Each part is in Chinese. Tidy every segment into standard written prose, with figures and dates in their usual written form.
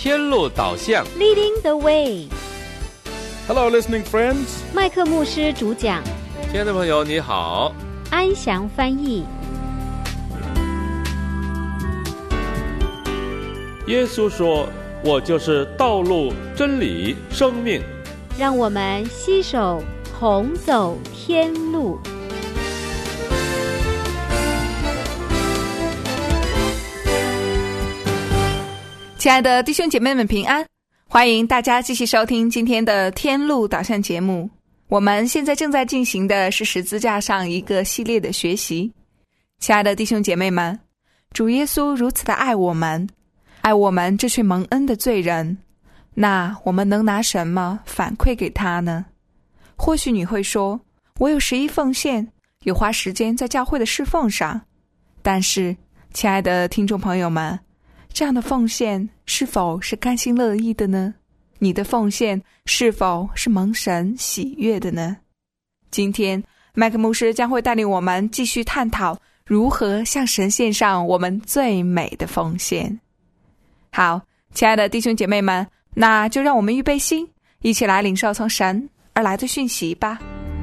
天路导向 Leading the way. Hello, listening friends. 麦克牧师主讲， 亲爱的朋友你好， 安祥翻译。 耶稣说，我就是道路、真理、生命。 让我们携手同走天路。 亲爱的弟兄姐妹们平安，欢迎大家继续收听今天的天路导向节目。我们现在正在进行的是十字架上一个系列的学习。亲爱的弟兄姐妹们，主耶稣如此的爱我们这群蒙恩的罪人，那我们能拿什么反馈给他呢？或许你会说，我有11奉献，有花时间在教会的侍奉上，但是亲爱的听众朋友们，这样的奉献是否是甘心乐意的呢？你的奉献是否是蒙神喜悦的呢？今天麦克牧师将会带领我们继续探讨如何向神献上我们最美的奉献。好，亲爱的弟兄姐妹们，那就让我们预备心，一起来领受从神而来的讯息吧。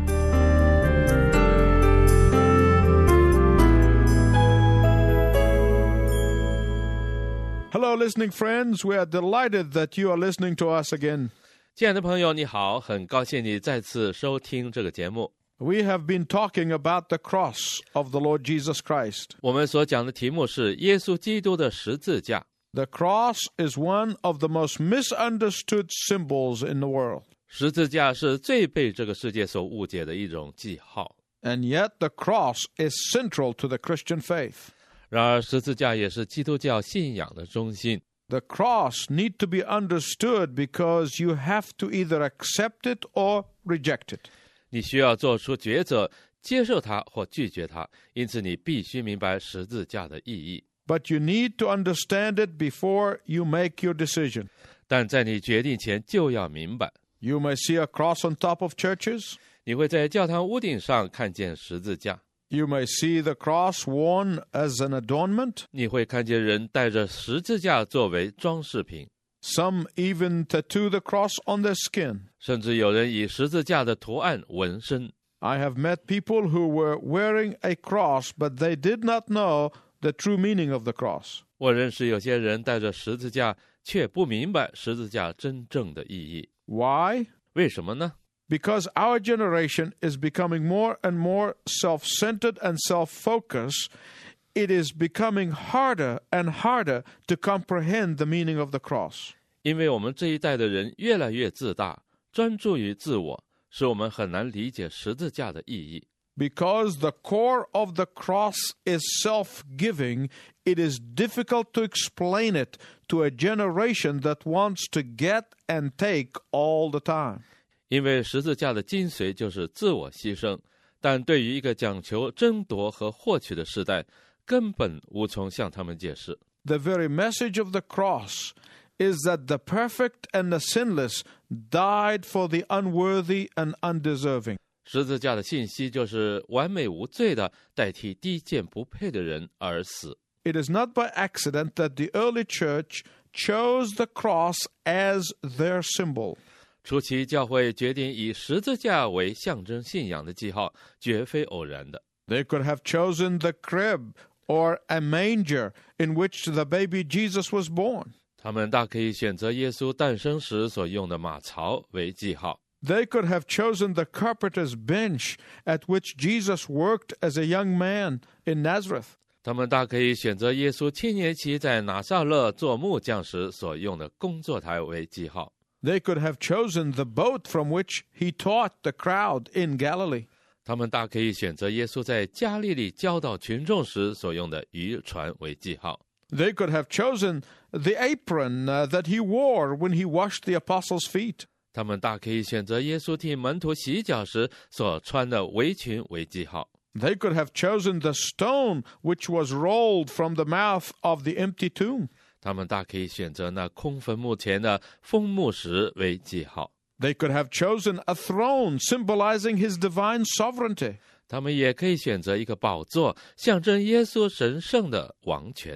Hello, listening friends. We are delighted that you are listening to us again. 亲爱的朋友你好，很高兴你再次收听这个节目。 We have been talking about the cross of the Lord Jesus Christ. 我们所讲的题目是耶稣基督的十字架。 The cross is one of the most misunderstood symbols in the world. 十字架是最被这个世界所误解的一种记号。 And yet the cross is central to the Christian faith. 然而十字架也是基督教信仰的中心。 The cross need to be understood because you have to either accept it or reject it. 你需要做出抉择，接受它或拒绝它，因此你必须明白十字架的意义。 But you need to understand it before you make your decision. 但在你决定前就要明白。 You may see a cross on top of churches. 你会在教堂屋顶上看见十字架。 You may see the cross worn as an adornment. 你会看见人带着十字架作为装饰品。 Some even tattoo the cross on their skin. 甚至有人以十字架的图案纹身。 I have met people who were wearing a cross, but they did not know the true meaning of the cross. 我认识有些人带着十字架，却不明白十字架真正的意义。 Why? 为什么呢？ Because our generation is becoming more and more self-centered and self-focused. It is becoming harder and harder to comprehend the meaning of the cross. 因为我们这一代的人越来越自大，专注于自我，使我们很难理解十字架的意义。 Because the core of the cross is self-giving, it is difficult to explain it to a generation that wants to get and take all the time. 因为十字架的精髓就是自我牺牲，但对于一个讲求争夺和获取的时代，根本无从向他们解释。 The very message of the cross is that the perfect and the sinless died for the unworthy and undeserving. 十字架的信息就是完美无罪的代替低贱不配的人而死。 It is not by accident that the early church chose the cross as their symbol. 初期教会决定以十字架为象征信仰的记号，绝非偶然的。 They could have chosen the crib or a manger in which the baby Jesus was born. 他们大可以选择耶稣诞生时所用的马槽为记号。 They could have chosen the carpenter's bench at which Jesus worked as a young man in Nazareth. 他们大可以选择耶稣青年期在拿撒勒做木匠时所用的工作台为记号。 They could have chosen the boat from which he taught the crowd in Galilee. 他们大可以选择耶稣在加利利教导群众时所用的渔船为记号。 They could have chosen the apron that he wore when he washed the apostles' feet. 他们大可以选择耶稣替门徒洗脚时所穿的围裙为记号。 They could have chosen the stone which was rolled from the mouth of the empty tomb. 他们大可以选择那空坟墓前的封墓石为记号。 They could have chosen a throne symbolizing his divine sovereignty. 他们也可以选择一个宝座，象征耶稣神圣的王权。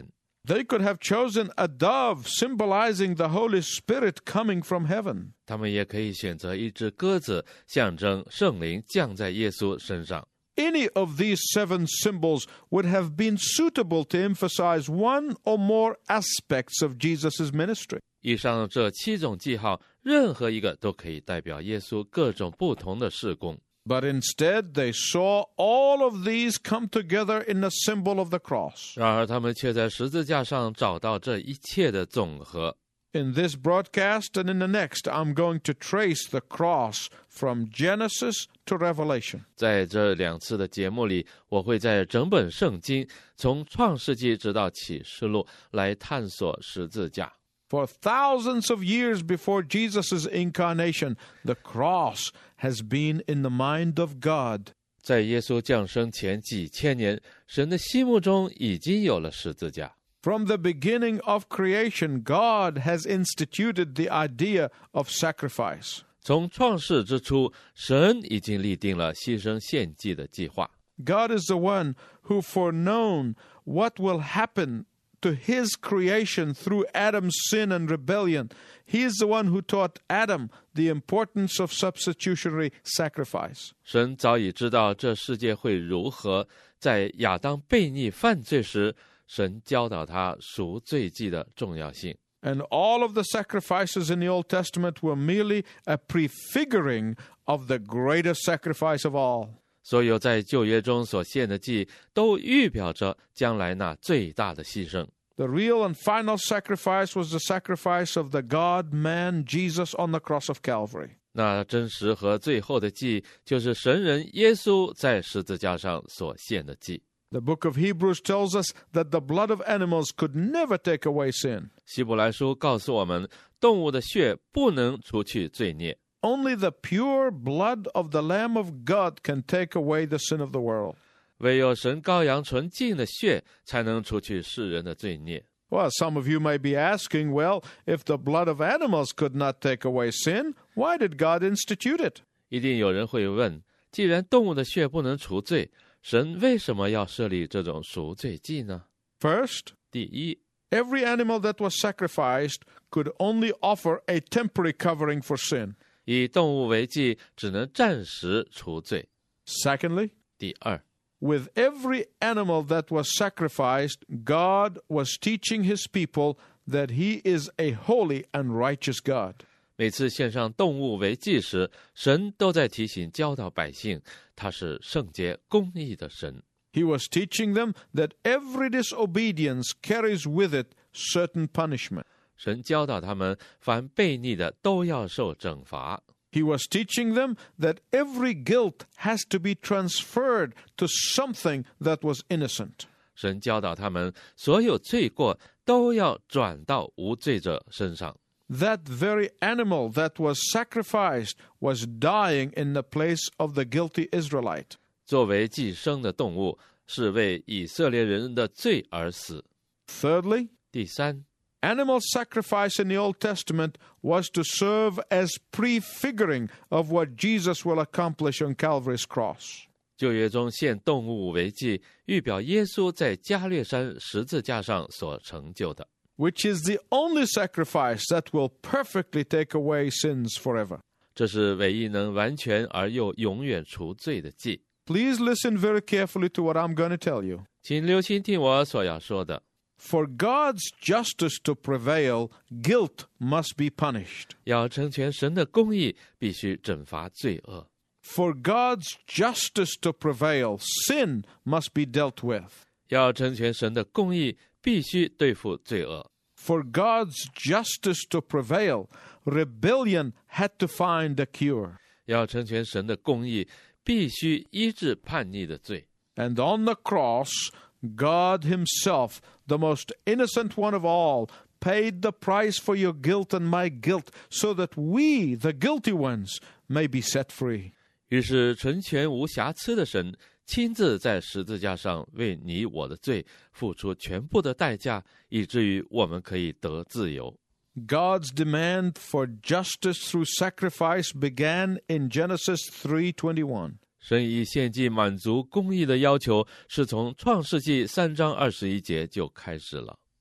They could have chosen a dove, symbolizing the Holy Spirit coming from heaven. 他们也可以选择一只鸽子，象征圣灵降在耶稣身上。 Any of these 7 symbols would have been suitable to emphasize one or more aspects of Jesus' ministry. 以上这7种记号，任何一个都可以代表耶稣各种不同的事工。 But instead, they saw all of these come together in the symbol of the cross. 然而他们却在十字架上找到这一切的总和。 In this broadcast and in the next, I'm going to trace the cross from Genesis to Revelation. 在这2次的节目里，我会在整本圣经，从创世纪直到启示录来探索十字架。 For thousands of years before Jesus' incarnation, the cross has been in the mind of God. 在耶稣降生前几千年，神的心目中已经有了十字架。 From the beginning of creation, God has instituted the idea of sacrifice. 从创世之初，神已经立定了牺牲献祭的计划。 God is the one who foreknown what will happen to his creation through Adam's sin and rebellion. He is the one who taught Adam the importance of substitutionary sacrifice. 神早已知道这世界会如何，在亚当悖逆犯罪时，神教导他赎罪祭的重要性。 And all of the sacrifices in the Old Testament were merely a prefiguring of the greatest sacrifice of all. 所有在旧约中所献的祭，都预表着将来那最大的牺牲。 The real and final sacrifice was the sacrifice of the God-man Jesus on the cross of Calvary. 那真实和最后的祭，就是神人耶稣在十字架上所献的祭。 The book of Hebrews tells us that the blood of animals could never take away sin. 希伯来书告诉我们，动物的血不能除去罪孽。 Only the pure blood of the Lamb of God can take away the sin of the world. 唯有神羔羊纯净的血，才能除去世人的罪孽。 Well, some of you may be asking, well, if the blood of animals could not take away sin, why did God institute it? 一定有人会问，既然动物的血不能除罪，神为什么要设立这种赎罪祭呢？ First, 第一， every animal that was sacrificed could only offer a temporary covering for sin. 以动物为祭，只能暂时除罪。 Secondly, 第二， with every animal that was sacrificed, God was teaching his people that he is a holy and righteous God. 每次献上动物为祭时，神都在提醒教导百姓，他是圣洁公义的神。 He was teaching them that every disobedience carries with it certain punishment. 神教导他们，凡悖逆的都要受惩罚。 He was teaching them that every guilt has to be transferred to something that was innocent. 神教导他们，所有罪过都要转到无罪者身上。 That very animal that was sacrificed was dying in the place of the guilty Israelite. 作为寄生的动物，是为以色列人的罪而死。 Thirdly, 第三， animal sacrifice in the Old Testament was to serve as prefiguring of what Jesus will accomplish on Calvary's cross. 旧约中献动物为祭，预表耶稣在加略山十字架上所成就的， Which is the only sacrifice that will perfectly take away sins forever. 这是唯一能完全而又永远除罪的祭。 Please listen very carefully to what I'm going to tell you. 请留心听我所要说的。 For God's justice to prevail, guilt must be punished. 要成全神的公义，必须惩罚罪恶。 For God's justice to prevail, sin must be dealt with. 要成全神的公义，必须对付罪恶。 For God's justice to prevail, rebellion had to find a cure. 要成全神的公义，必须医治叛逆的罪。 And on the cross, God himself, the most innocent one of all, paid the price for your guilt and my guilt, so that we, the guilty ones, may be set free. 于是纯全无瑕疵的神亲自在十字架上为你我的罪付出全部的代价，以至于我们可以得自由。 God's demand for justice through sacrifice began in Genesis 3:21. 神以献祭满足公义的要求，是从创世纪3章21节就开始了。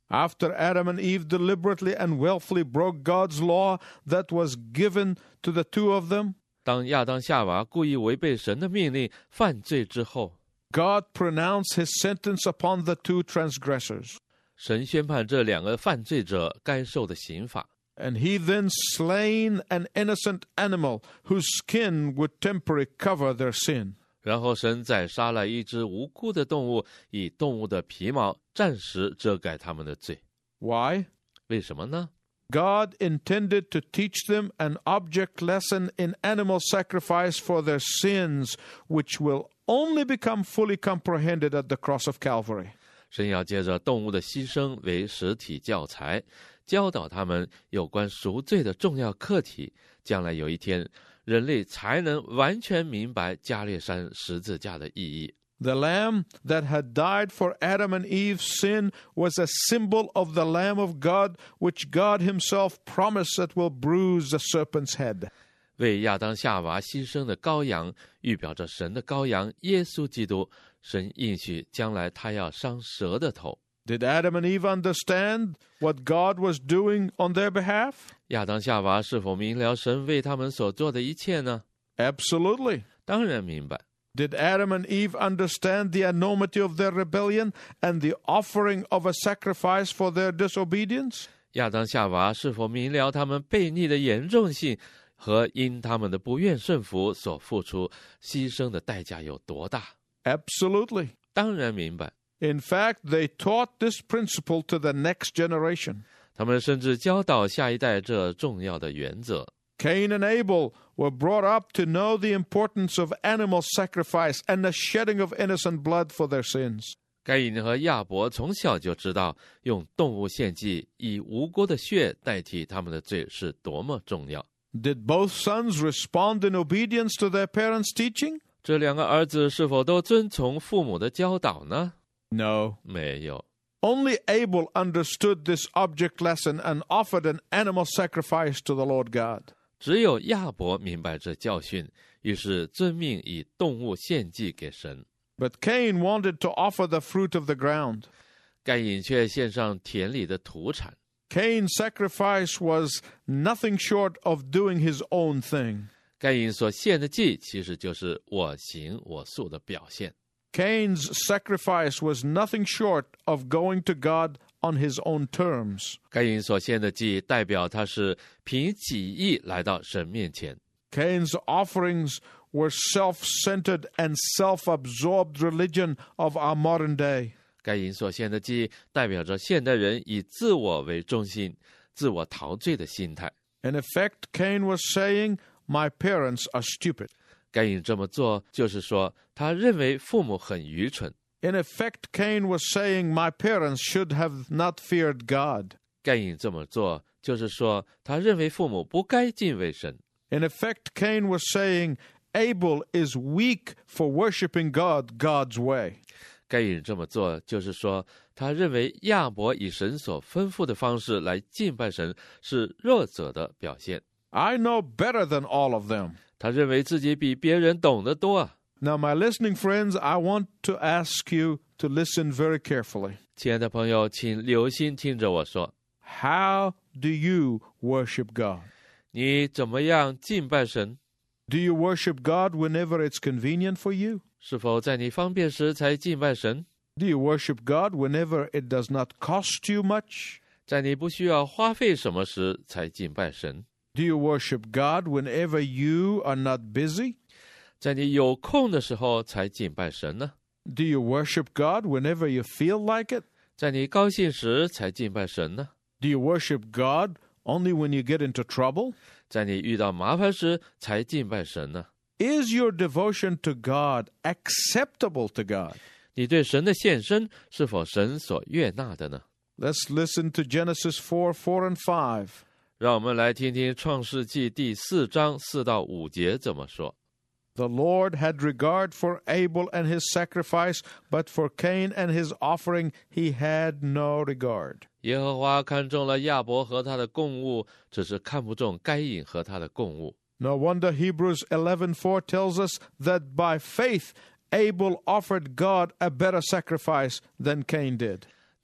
After Adam and Eve deliberately and willfully broke God's law that was given to the two of them, 当亚当夏娃故意违背神的命令犯罪之后， God pronounced his sentence upon the two transgressors. 神宣判这两个犯罪者该受的刑罚。 And he then slain an innocent animal whose skin would temporarily cover their sin. 然后神宰杀了一只无辜的动物，以动物的皮毛暂时遮盖他们的罪。 Why? 为什么呢？ God intended to teach them an object lesson in animal sacrifice for their sins, which will only become fully comprehended at the cross of Calvary. 神要借着动物的牺牲为实体教材，教导他们有关赎罪的重要课题。将来有一天，人类才能完全明白加略山十字架的意义。 The lamb that had died for Adam and Eve's sin was a symbol of the Lamb of God, which God himself promised that will bruise the serpent's head. 为亚当夏娃牺牲的羔羊，预表着神的羔羊耶稣基督。神应许将来他要伤蛇的头。 Did Adam and Eve understand what God was doing on their behalf? 亚当夏娃是否明了神为他们所做的一切呢？ Absolutely. 当然明白。 Did Adam and Eve understand the enormity of their rebellion and the offering of a sacrifice for their disobedience? 亚当夏娃是否明了他们悖逆的严重性和因他们的不愿顺服所付出牺牲的代价有多大？ Absolutely. 当然明白。 In fact, they taught this principle to the next generation. 他们甚至教导下一代这重要的原则。 Cain and Abel were brought up to know the importance of animal sacrifice and the shedding of innocent blood for their sins. 该隐和亚伯从小就知道用动物献祭，以无辜的血代替他们的罪是多么重要。 Did both sons respond in obedience to their parents' teaching? 这两个儿子是否都遵从父母的教导呢？ No. 没有。 Only Abel understood this object lesson and offered an animal sacrifice to the Lord God. 只有亚伯明白这教训，于是遵命以动物献祭给神。 But Cain wanted to offer the fruit of the ground. 该隐却献上田里的土产。 Cain's sacrifice was nothing short of doing his own thing. 该隐所献的祭，其实就是我行我素的表现。 Cain's sacrifice was nothing short of going to God on his own terms. 该隐所献的祭，代表他是凭己意来到神面前。 Cain's offerings were self-centered and self-absorbed religion of our modern day. 该隐所献的祭，代表着现代人以自我为中心、自我陶醉的心态。 In effect, Cain was saying, "My parents are stupid." 该隐这么做，就是说他认为父母很愚蠢。 In effect, Cain was saying, "My parents should have not feared God." 该隐这么做，就是说他认为父母不该敬畏神。 In effect, Cain was saying, "Abel is weak for worshiping God God's way." 该隐这么做，就是说他认为亚伯以神所吩咐的方式来敬拜神是弱者的表现。 I know better than all of them. 他认为自己比别人懂得多啊。 Now, my listening friends, I want to ask you to listen very carefully. 亲爱的朋友，请留心听着我说， How do you worship God? 你怎么样敬拜神？ Do you worship God whenever it's convenient for you? 是否在你方便时才敬拜神？ Do you worship God whenever it does not cost you much? 在你不需要花费什么时才敬拜神？ Do you worship God whenever you are not busy? 在你有空的时候才敬拜神呢？ Do you worship God whenever you feel like it? 在你高兴时才敬拜神呢？ Do you worship God only when you get into trouble? 在你遇到麻烦时才敬拜神呢？ Is your devotion to God acceptable to God? 你对神的献身是否神所悦纳的呢？ Let's listen to Genesis 4, 4 and 5. 让我们来听听创世纪第4章4到5节怎么说。 The Lord had regard for Abel and his sacrifice, but for Cain and his offering he had no regard. 耶和华看中了亚伯和他的供物，只是看不中该隐和他的供物。 No wonder Hebrews 11:4 tells us that by faith Abel offered God a better sacrifice than Cain did.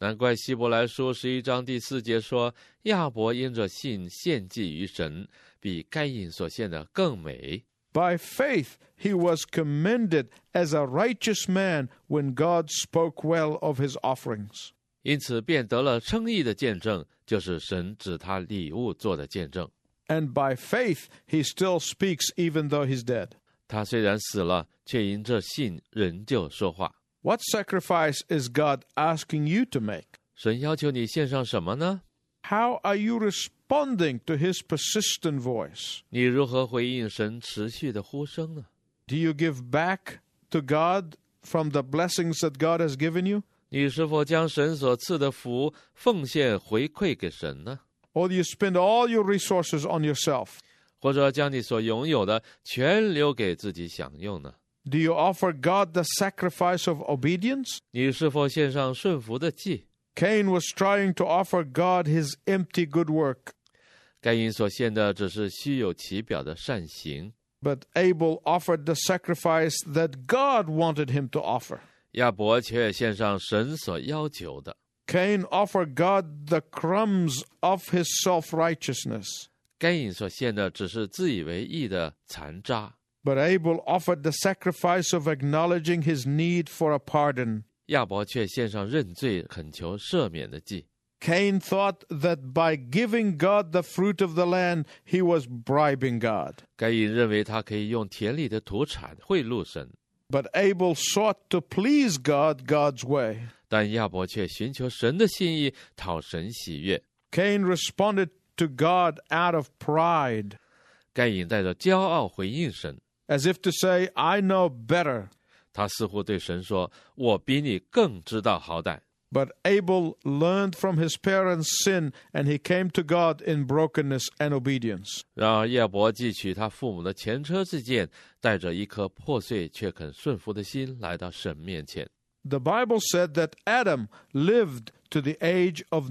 难怪希伯来书11章第4节说，亚伯因着信献祭于神，比该隐所献的更美。 By faith, he was commended as a righteous man when God spoke well of his offerings. 因此便得了称义的见证，就是神指他礼物做的见证。 And by faith, he still speaks even though he's dead. 他虽然死了，却因这信仍旧说话。 What sacrifice is God asking you to make? 神要求你献上什么呢？ How are you responding to his persistent voice? 你如何回应神持续的呼声呢？ Do you give back to God from the blessings that God has given you? 你是否将神所赐的福奉献回馈给神呢？ Or do you spend all your resources on yourself? 或者将你所拥有的全留给自己享用呢？ Do you offer God the sacrifice of obedience? 你是否献上顺服的祭？ Cain was trying to offer God his empty good work, 该隐所献的只是虚有其表的善行， but Abel offered the sacrifice that God wanted him to offer. 亚伯却献上神所要求的。 Cain offered God the crumbs of his self-righteousness, 该隐所献的只是自以为义的残渣， but Abel offered the sacrifice of acknowledging his need for a pardon. 亚伯却献上认罪恳求赦免的祭。 Cain thought that by giving God the fruit of the land, he was bribing God. 该隐认为他可以用田里的土产贿赂神， But Abel sought to please God God's way. 但亚伯却寻求神的心意，讨神喜悦。 Cain responded to God out of pride, 该隐带着骄傲回应神， as if to say, I know better. 他似乎对神说：“我比你更知道好歹。” But Abel learned from his parents' sin, and he came to God in brokenness and obedience. 然而亚伯汲取他父母的前车之鉴，带着一颗破碎却肯顺服的心来到神面前。 The Bible said that Adam lived to the age of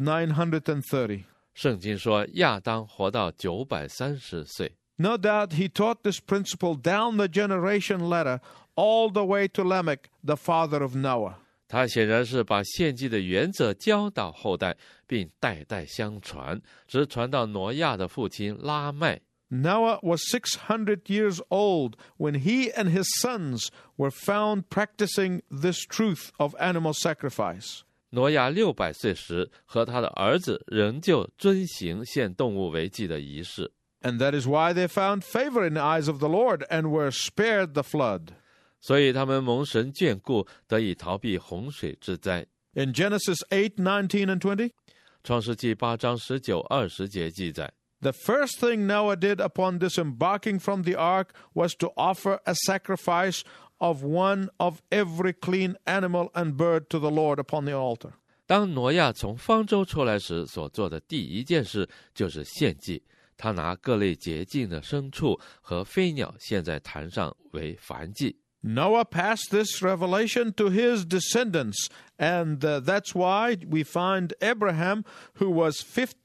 930. 圣经说亚当活到930岁。 No doubt he taught this principle down the generation ladder all the way to Lamech, the father of Noah. 他显然是把献祭的原则教导后代，并代代相传，直传到挪亚的父亲拉麦。 Noah was 600 years old when he and his sons were found practicing this truth of animal sacrifice. 挪亚600岁时，和他的儿子仍旧遵行献动物为祭的仪式。 And that is why they found favor in the eyes of the Lord and were spared the flood. 所以他们蒙神眷顾，得以逃避洪水之灾。 In Genesis 8:19 and 20, 创世纪8章19、20节记载， the first thing Noah did upon disembarking from the ark was to offer a sacrifice of one of every clean animal and bird to the Lord upon the altar. 当挪亚从方舟出来时所做的第一件事就是献祭。他拿各类洁净的牲畜和飞鸟献在坛上为燔祭。 Noah passed this revelation to his descendants, and that's why we find Abraham, who was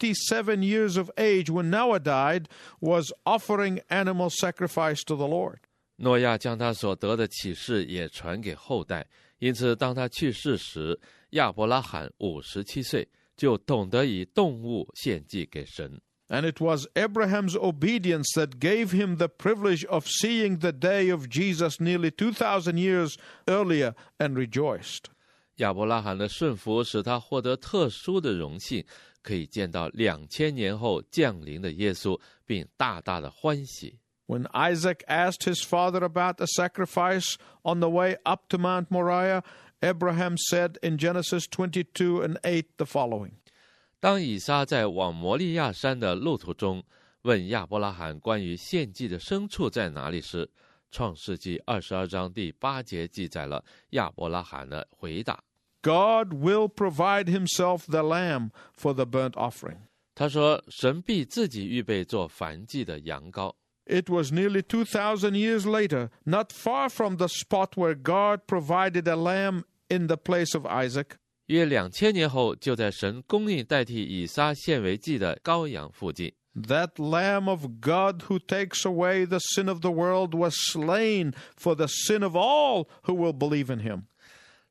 57 years of age when Noah died, was offering animal sacrifice to the Lord. 诺亚将他所得的启示也传给后代，因此当他去世时，亚伯拉罕57岁，就懂得以动物献祭给神。 And it was Abraham's obedience that gave him the privilege of seeing the day of Jesus nearly 2,000 years earlier and rejoiced. 亚伯拉罕的顺服使他获得特殊的荣幸，可以见到2000年后降临的耶稣，并大大的欢喜。 When Isaac asked his father about the sacrifice on the way up to Mount Moriah, Abraham said in Genesis 22 and 8 the following. 当以撒在往摩利亚山的路途中问亚伯拉罕关于献祭的牲畜在哪里时，创世纪22章第8节记载了亚伯拉罕的回答。 God will provide himself the lamb for the burnt offering. 他说：“神必自己预备做燔祭的羊羔。” It was nearly 2,000 years later, not far from the spot where God provided a lamb in the place of Isaac. 约2000年后，就在神供应代替以撒献为祭的羔羊附近。 That Lamb of God who takes away the sin of the world was slain for the sin of all who will believe in him.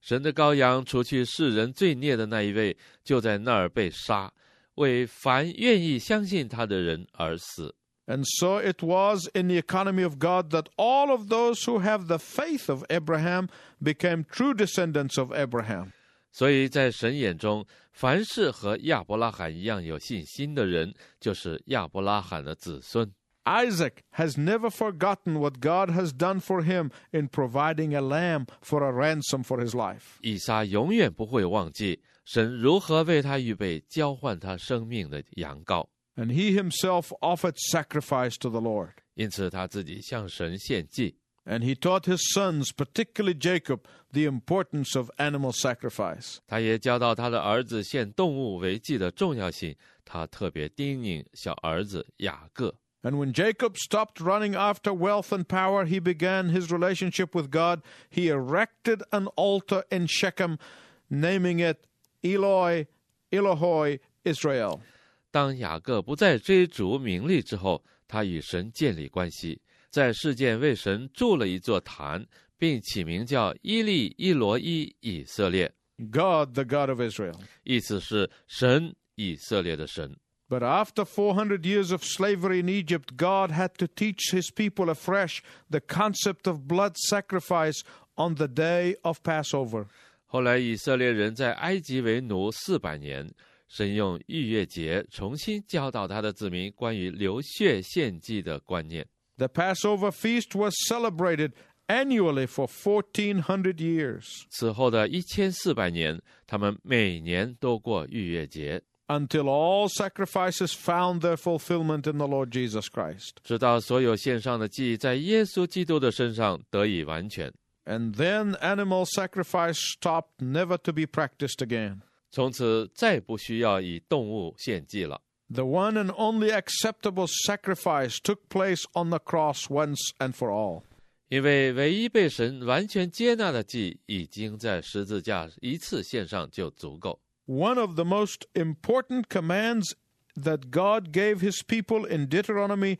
神的羔羊除去世人罪孽的那一位，就在那儿被杀，为凡愿意相信他的人而死。 And so it was in the economy of God that all of those who have the faith of Abraham became true descendants of Abraham. 所以在神眼中，凡是和亚伯拉罕一样有信心的人，就是亚伯拉罕的子孙。 Isaac has never forgotten what God has done for him in providing a lamb for a ransom for his life. 以撒永远不会忘记神如何为他预备交换他生命的羊羔。 And he himself offered sacrifice to the Lord. 因此他自己向神献祭。 And he taught his sons, particularly Jacob, the importance of animal sacrifice. 他也教导他的儿子献动物为祭的重要性。他特别叮咛小儿子雅各。 And when Jacob stopped running after wealth and power, he began his relationship with God. He erected an altar in Shechem, naming it Eloi, Elohoi, Israel. 当雅各不再追逐名利之后，他与神建立关系，在世界为神筑了一座坛，并起名叫伊利伊罗伊以色列。 God, the God of Israel. 意思是神，以色列的神。 But after 400 years of slavery in Egypt, God had to teach his people afresh the concept of blood sacrifice on the day of Passover. 后来以色列人在埃及为奴400年，神用逾越节重新教导他的子民关于流血献祭的观念。 The Passover feast was celebrated annually for 1400 years. 此后的1400年，他们每年都过逾越节。 Until all sacrifices found their fulfillment in the Lord Jesus Christ. 直到所有献上的祭在耶稣基督的身上得以完全。 And then animal sacrifice stopped, never to be practiced again. 从此再不需要以动物献祭了。 The one and only acceptable sacrifice took place on the cross once and for all. 因为唯一被神完全接纳的祭已经在十字架一次献上就足够。 One of the most important commands that God gave his people in Deuteronomy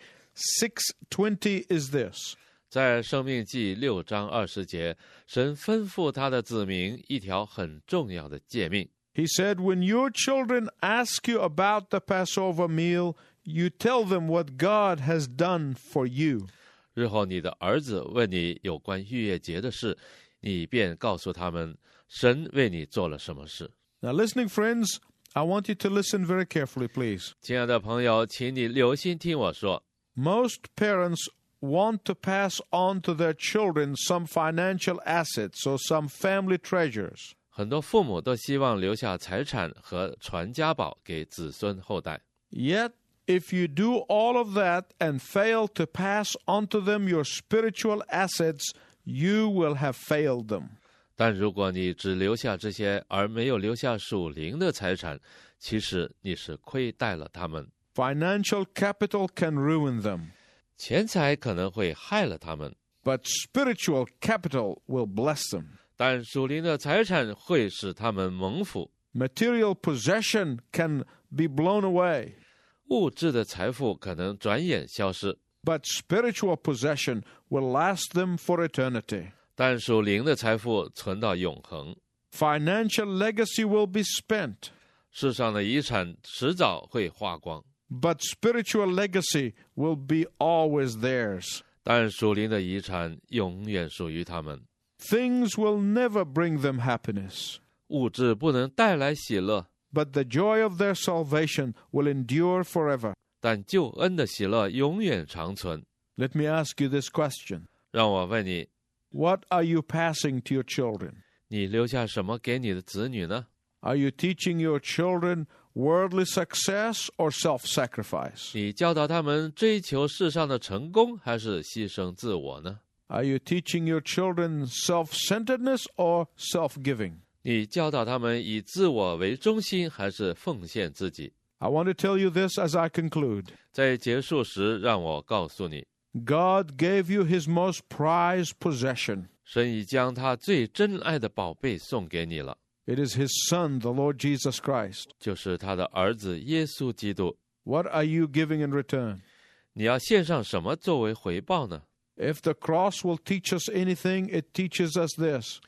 6:20 is this. 在申命记6章20节，神吩咐他的子民一条很重要的诫命。 He said, when your children ask you about the Passover meal, you tell them what God has done for you. 日后你的儿子问你有关逾越节的事，你便告诉他们，神为你做了什么事。 Now, listening friends, I want you to listen very carefully, please. 亲爱的朋友，请你留心听我说。 Most parents want to pass on to their children some financial assets or some family treasures. 很多父母都希望留下财产和传家宝给子孙后代。 Yet, if you do all of that and fail to pass on to them your spiritual assets, you will have failed them. 但如果你只留下这些，而没有留下属灵的财产，其实你是亏待了他们。 Financial capital can ruin them, 钱财可能会害了他们， but spiritual capital will bless them. 但属灵的财产会使他们蒙福。 Material possession can be blown away, 物质的财富可能转眼消失， but spiritual possession will last them for eternity. 但属灵的财富存到永恒。 Financial legacy will be spent, 世上的遗产迟早会花光， but spiritual legacy will be always theirs. 但属灵的遗产永远属于他们。 Things will never bring them happiness, 物质不能带来喜乐， but the joy of their salvation will endure forever. 但救恩的喜乐永远长存。 Let me ask you this question. 让我问你， What are you passing to your children? 你留下什么给你的子女呢？ Are you teaching your children worldly success or self-sacrifice? 你教导他们追求世上的成功，还是牺牲自我呢？ Are you teaching your children self-centeredness or self-giving? 你教导他们以自我为中心，还是奉献自己？ I want to tell you this as I conclude. 在结束时，让我告诉你， God gave you his most prized possession. 神已将他最珍爱的宝贝送给你了， It is his Son, the Lord Jesus Christ. 就是他的儿子耶稣基督。 What are you giving in return? 你要献上什么作为回报呢？ If the cross will teach us anything, it teaches us this.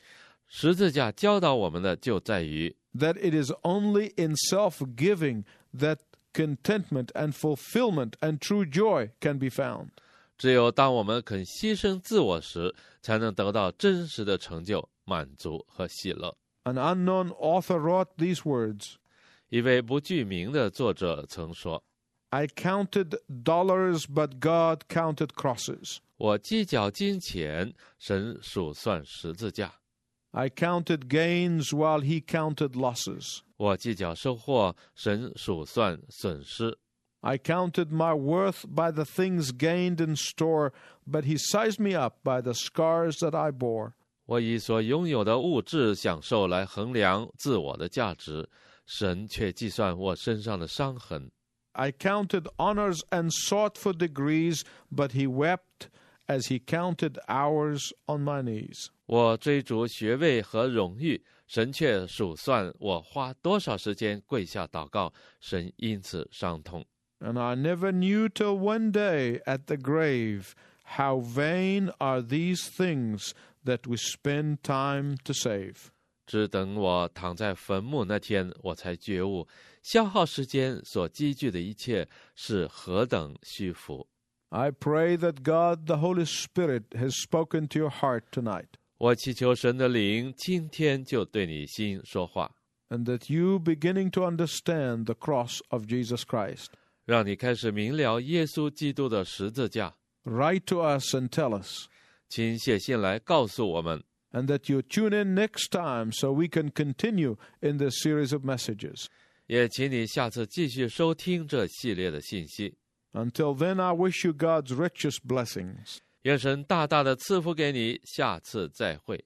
十字架教导我们的就在于 that it is only in self-giving that contentment and fulfillment and true joy can be found. 只有当我们肯牺牲自我时，才能得到真实的成就、满足和喜乐。 An unknown author wrote these words, 一位不具名的作者曾说 I counted dollars, but God counted crosses. 我计较金钱，神数算十字架。 I counted gains while he counted losses. 我计较收获，神数算损失。 I counted my worth by the things gained in store, but he sized me up by the scars that I bore. 我以所拥有的物质享受来衡量自我的价值，神却计算我身上的伤痕。 I counted honors and sought for degrees, but he wept as he counted hours on my knees. 我追逐学位和荣誉，神却数算我花多少时间跪下祷告，神因此伤痛。 And I never knew till one day at the grave how vain are these things that we spend time to save. 只等我躺在坟墓那天，我才觉悟，消耗时间所积聚的一切是何等虚浮。 I pray that God, the Holy Spirit, has spoken to your heart tonight, 我祈求神的灵今天就对你心说话， and that you beginning to understand the cross of Jesus Christ. 让你开始明了耶稣基督的十字架。 Write to us and tell us, 请写信来告诉我们， and that you tune in next time so we can continue in this series of messages. 也请你下次继续收听这系列的信息。 Until then, I wish you God's richest blessings. 愿神大大的赐福给你，下次再会。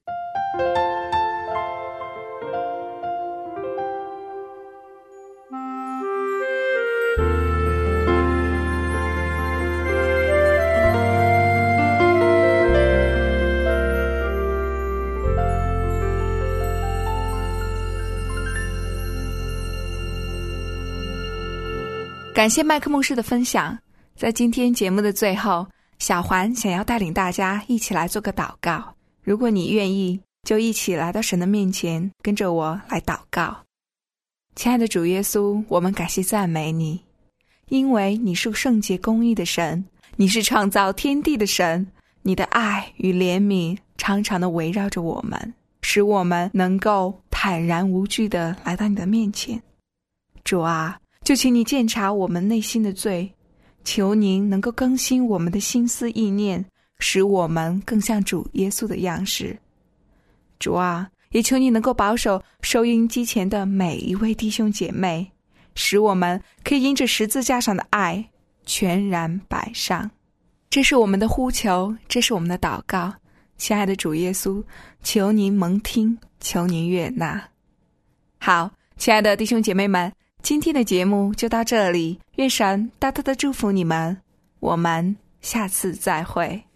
感谢麦克牧师的分享。在今天节目的最后，小环想要带领大家一起来做个祷告。如果你愿意，就一起来到神的面前，跟着我来祷告。亲爱的主耶稣，我们感谢赞美你，因为你是圣洁公义的神，你是创造天地的神，你的爱与怜悯常常的围绕着我们，使我们能够坦然无惧的来到你的面前。主啊，就请你鉴察我们内心的罪，求您能够更新我们的心思意念，使我们更像主耶稣的样式。主啊，也求你能够保守收音机前的每一位弟兄姐妹，使我们可以因着十字架上的爱全然摆上。这是我们的呼求，这是我们的祷告。亲爱的主耶稣，求您蒙听，求您悦纳。好，亲爱的弟兄姐妹们，今天的节目就到这里，愿神大大的祝福你们，我们下次再会。